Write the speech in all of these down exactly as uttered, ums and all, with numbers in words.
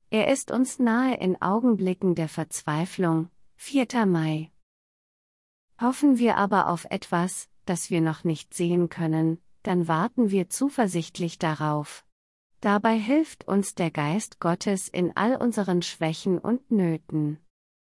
Er ist uns nahe in Augenblicken der Verzweiflung, vierter Mai. Hoffen wir aber auf etwas, das wir noch nicht sehen können, dann warten wir zuversichtlich darauf. Dabei hilft uns der Geist Gottes in all unseren Schwächen und Nöten.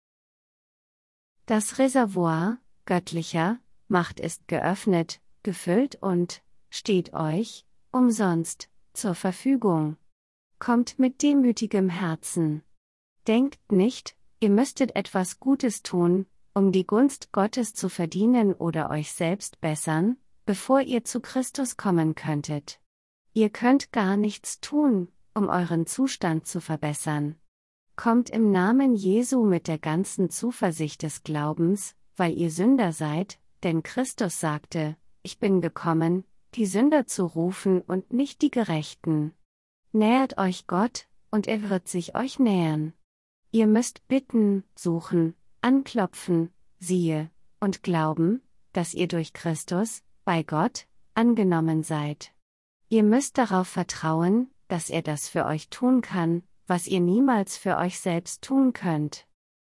Das Reservoir göttlicher Macht ist geöffnet, gefüllt und steht euch umsonst zur Verfügung. Kommt mit demütigem Herzen. Denkt nicht, ihr müsstet etwas Gutes tun, um die Gunst Gottes zu verdienen oder euch selbst bessern, bevor ihr zu Christus kommen könntet. Ihr könnt gar nichts tun, um euren Zustand zu verbessern. Kommt im Namen Jesu mit der ganzen Zuversicht des Glaubens, weil ihr Sünder seid, denn Christus sagte, ich bin gekommen, die Sünder zu rufen und nicht die Gerechten. Nähert euch Gott, und er wird sich euch nähern. Ihr müsst bitten, suchen, anklopfen, siehe, und glauben, dass ihr durch Christus, bei Gott, angenommen seid. Ihr müsst darauf vertrauen, dass er das für euch tun kann, was ihr niemals für euch selbst tun könnt.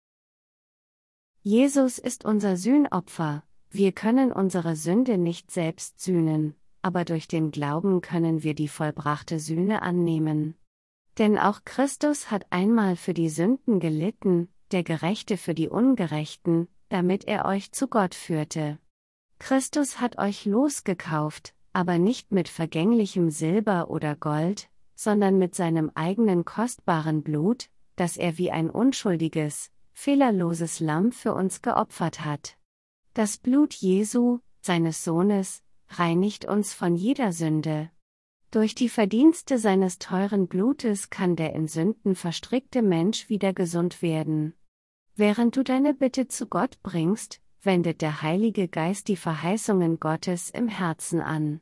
Jesus ist unser Sühnopfer, wir können unsere Sünde nicht selbst sühnen, aber durch den Glauben können wir die vollbrachte Sühne annehmen. Denn auch Christus hat einmal für die Sünden gelitten, der Gerechte für die Ungerechten, damit er euch zu Gott führte. Christus hat euch losgekauft, aber nicht mit vergänglichem Silber oder Gold, sondern mit seinem eigenen kostbaren Blut, das er wie ein unschuldiges, fehlerloses Lamm für uns geopfert hat. Das Blut Jesu, seines Sohnes, reinigt uns von jeder Sünde. Durch die Verdienste seines teuren Blutes kann der in Sünden verstrickte Mensch wieder gesund werden. Während du deine Bitte zu Gott bringst, wendet der Heilige Geist die Verheißungen Gottes im Herzen an.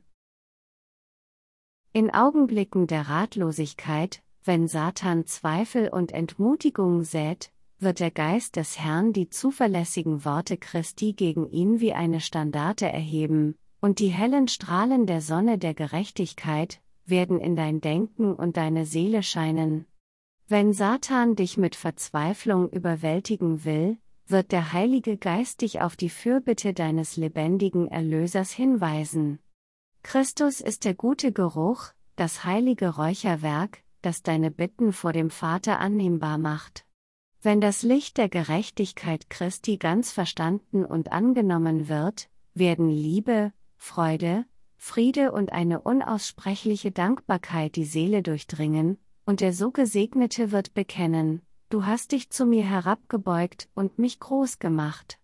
In Augenblicken der Ratlosigkeit, wenn Satan Zweifel und Entmutigung sät, wird der Geist des Herrn die zuverlässigen Worte Christi gegen ihn wie eine Standarte erheben, und die hellen Strahlen der Sonne der Gerechtigkeit werden in dein Denken und deine Seele scheinen. Wenn Satan dich mit Verzweiflung überwältigen will, wird der Heilige Geist dich auf die Fürbitte deines lebendigen Erlösers hinweisen. Christus ist der gute Geruch, das heilige Räucherwerk, das deine Bitten vor dem Vater annehmbar macht. Wenn das Licht der Gerechtigkeit Christi ganz verstanden und angenommen wird, werden Liebe, Freude, Friede und eine unaussprechliche Dankbarkeit die Seele durchdringen, und der so Gesegnete wird bekennen, du hast dich zu mir herabgebeugt und mich groß gemacht.